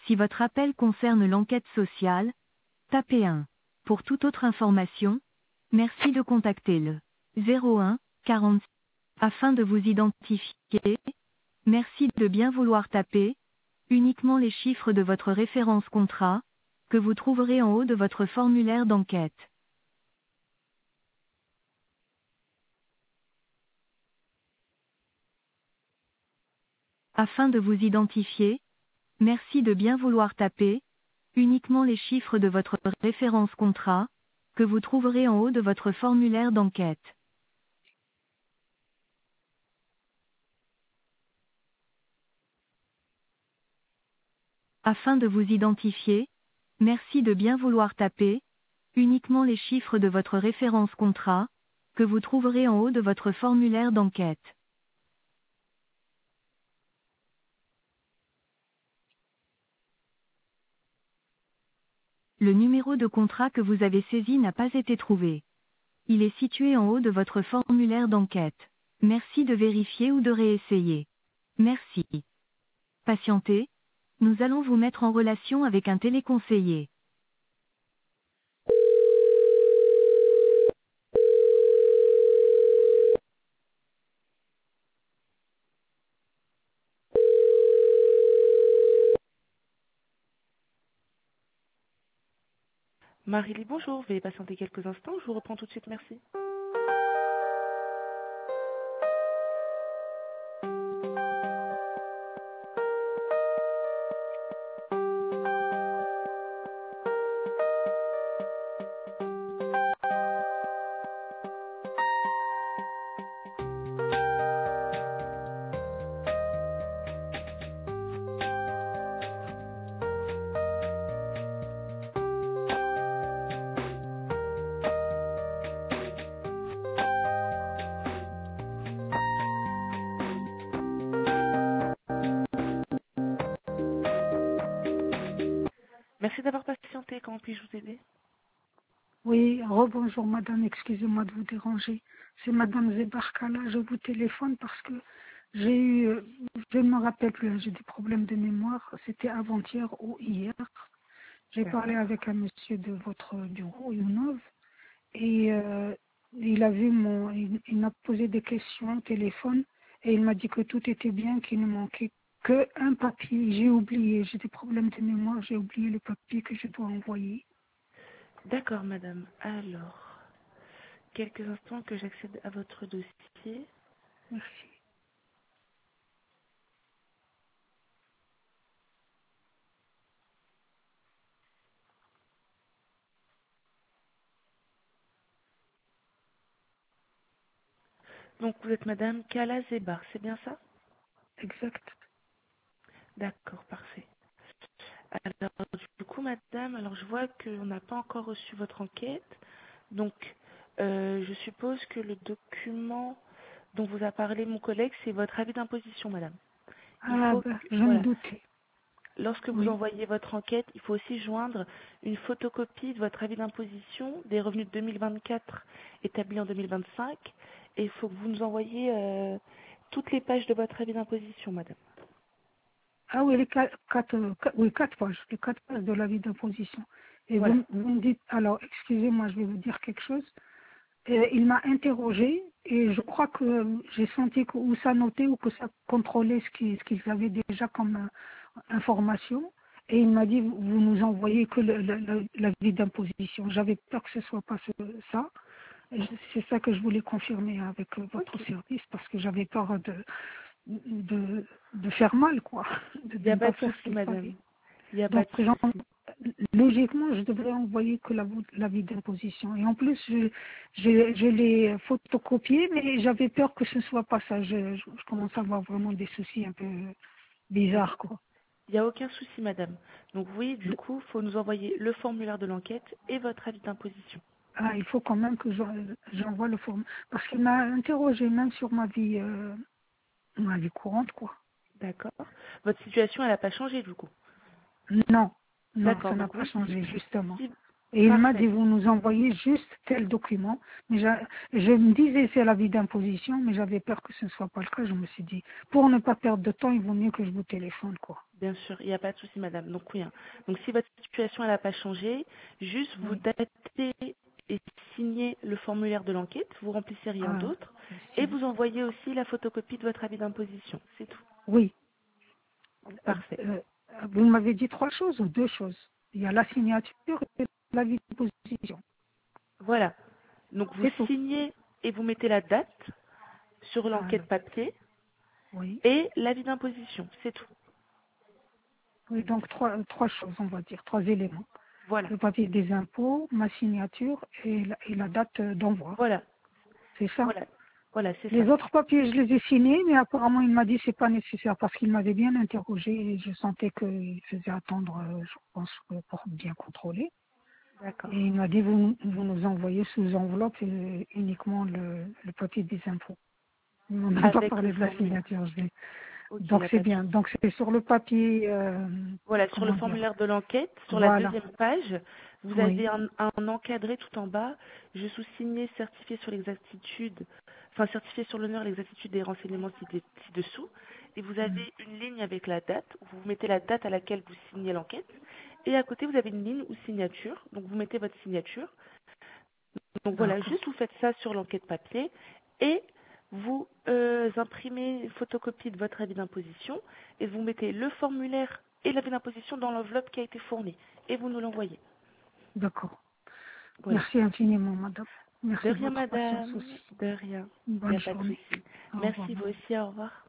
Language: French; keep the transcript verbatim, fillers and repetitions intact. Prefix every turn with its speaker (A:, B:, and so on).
A: Si votre appel concerne l'enquête sociale, tapez un. Pour toute autre information, merci de contacter le zéro un quarante. Afin de vous identifier, merci de bien vouloir taper uniquement les chiffres de votre référence contrat, que vous trouverez en haut de votre formulaire d'enquête. Afin de vous identifier, merci de bien vouloir taper uniquement les chiffres de votre référence contrat, que vous trouverez en haut de votre formulaire d'enquête. Afin de vous identifier, merci de bien vouloir taper uniquement les chiffres de votre référence contrat, que vous trouverez en haut de votre formulaire d'enquête. Le numéro de contrat que vous avez saisi n'a pas été trouvé. Il est situé en haut de votre formulaire d'enquête. Merci de vérifier ou de réessayer. Merci. Patientez, nous allons vous mettre en relation avec un téléconseiller.
B: Marie-Lie, bonjour. Veuillez patienter quelques instants. Je vous reprends tout de suite. Merci. Merci d'avoir patienté. Comment puis-je vous aider?
C: Oui, rebonjour madame, excusez-moi de vous déranger. C'est madame Zebarkala, je vous téléphone parce que j'ai eu, euh, je ne me rappelle plus, j'ai des problèmes de mémoire, c'était avant-hier ou hier. J'ai parlé
B: D'accord.
C: avec un monsieur de votre bureau, Younov, et euh, il a vu mon, il, il m'a posé des questions au téléphone et il m'a dit que tout était bien, qu'il ne manquait que un papier. J'ai oublié, j'ai des problèmes de mémoire, j'ai oublié le papier que je dois envoyer.
B: D'accord, madame. Alors, quelques instants que j'accède à votre dossier.
C: Merci.
B: Donc, vous êtes madame Kala Zebar, c'est bien ça?
C: Exact.
B: D'accord, parfait. Alors, du coup, madame, alors je vois qu'on n'a pas encore reçu votre enquête. Donc, euh, je suppose que le document dont vous a parlé mon collègue, c'est votre avis d'imposition, madame. Il
C: Ah
B: faut,
C: ben,
B: que-
C: je me
B: voilà,
C: doutais.
B: lorsque vous
C: Oui.
B: envoyez votre enquête, il faut aussi joindre une photocopie de votre avis d'imposition des revenus de deux mille vingt-quatre établis en deux mille vingt-cinq. Et il faut que vous nous envoyiez euh, toutes les pages de votre avis d'imposition, madame.
C: Ah oui, les quatre, quatre, euh, quatre- oui, quatre pages, les quatre pages de l'avis d'imposition. Et
B: Voilà.
C: vous, vous me dites, alors, excusez-moi, je vais vous dire quelque chose. Euh, il m'a interrogé et je crois que j'ai senti que ou ça notait ou que ça contrôlait ce qu'ils ce qu'ils avaient déjà comme euh, information. Et il m'a dit, vous vous nous envoyez que le- le- le- l'avis d'imposition. J'avais peur que ce soit pas ce- ça. Et c'est ça que je voulais confirmer avec euh, votre
B: Ok.
C: service parce que j'avais peur de, de, de faire mal, quoi, de,
B: Il n'y
C: de
B: a
C: ne
B: pas
C: pas
B: de
C: faire ce
B: souci,
C: qu'il fallait.
B: madame. Il n'y a pas
C: Donc,
B: de
C: j'en-
B: souci.
C: logiquement, je devrais envoyer que la- l'avis d'imposition. Et en plus, je, je, je l'ai photocopié, mais j'avais peur que ce ne soit pas ça. Je, je, je commence à avoir vraiment des soucis un peu bizarres, quoi.
B: Il n'y a aucun souci, madame. Donc oui, du coup, il faut nous envoyer le formulaire de l'enquête et votre avis d'imposition.
C: Ah, il faut quand même que j'en- j'envoie le form. Parce qu'il m'a interrogé même sur ma vie, euh, ma vie courante, quoi.
B: D'accord. Votre situation, elle n'a pas changé, du coup.
C: Non, non,
B: D'accord.
C: ça n'a
B: Donc
C: pas
B: oui,
C: changé, justement.
B: si,
C: Et il m'a
B: Parfait.
C: dit, vous nous envoyez juste tel document. Mais j'a- je me disais, c'est l'avis d'imposition, mais j'avais peur que ce ne soit pas le cas. Je me suis dit, pour ne pas perdre de temps, il vaut mieux que je vous téléphone, quoi.
B: Bien sûr, il n'y a pas de souci, madame. Donc, oui. hein. Donc, si votre situation elle n'a pas changé, juste vous
C: Oui.
B: datez et signez le formulaire de l'enquête, vous remplissez rien
C: Ah,
B: d'autre, et
C: si.
B: vous envoyez aussi la photocopie de votre avis d'imposition. C'est tout.
C: Oui. Euh,
B: Parfait.
C: euh, vous m'avez dit trois choses ou deux choses. Il y a la signature et l'avis d'imposition.
B: Voilà. Donc, vous
C: C'est tout.
B: signez et vous mettez la date sur
C: Alors,
B: l'enquête papier
C: oui.
B: et l'avis d'imposition. C'est tout.
C: Oui, donc trois, trois choses, on va dire, trois éléments.
B: Voilà.
C: Le papier des impôts, ma signature et la, et la date euh, d'envoi.
B: Voilà.
C: C'est ça.
B: Voilà. Voilà, c'est
C: Les
B: ça.
C: autres papiers, je les ai signés, mais apparemment, il m'a dit que c'est pas nécessaire parce qu'il m'avait bien interrogé et je sentais qu'il faisait attendre, euh, je pense, que pour bien contrôler. Et
B: D'accord.
C: il m'a dit, vous, vous nous envoyez sous enveloppe euh, uniquement le, le papier des impôts. On n'a pas
B: Avec le
C: parlé de la
B: formulaire.
C: signature. je l'ai-
B: Ok, il
C: Donc
B: n'y a
C: c'est
B: pas de
C: bien.
B: souci.
C: Donc c'est sur le papier, euh,
B: Voilà, sur le
C: comment dire.
B: formulaire de l'enquête, sur la
C: Voilà.
B: deuxième page, vous
C: Oui.
B: avez un, un encadré tout en bas. Je sous-signais certifié sur l'exactitude, enfin certifié sur l'honneur l'exactitude des renseignements ci- ci-dessous. Et vous
C: Mm.
B: avez une ligne avec la date, où vous mettez la date à laquelle vous signez l'enquête. Et à côté, vous avez une ligne ou signature. Donc vous mettez votre signature. Donc voilà,
C: D'accord.
B: juste vous faites ça sur l'enquête papier et vous euh, imprimez une photocopie de votre avis d'imposition et vous mettez le formulaire et l'avis d'imposition dans l'enveloppe qui a été fournie et vous nous l'envoyez.
C: D'accord.
B: Voilà.
C: Merci infiniment, madame.
B: De
C: Merci de
B: rien,
C: votre patience
B: madame.
C: aussi.
B: De rien. Il n'y
C: Bonne
B: a pas de
C: journée.
B: souci.
C: Au revoir,
B: Merci, vous
C: madame.
B: aussi. Au revoir.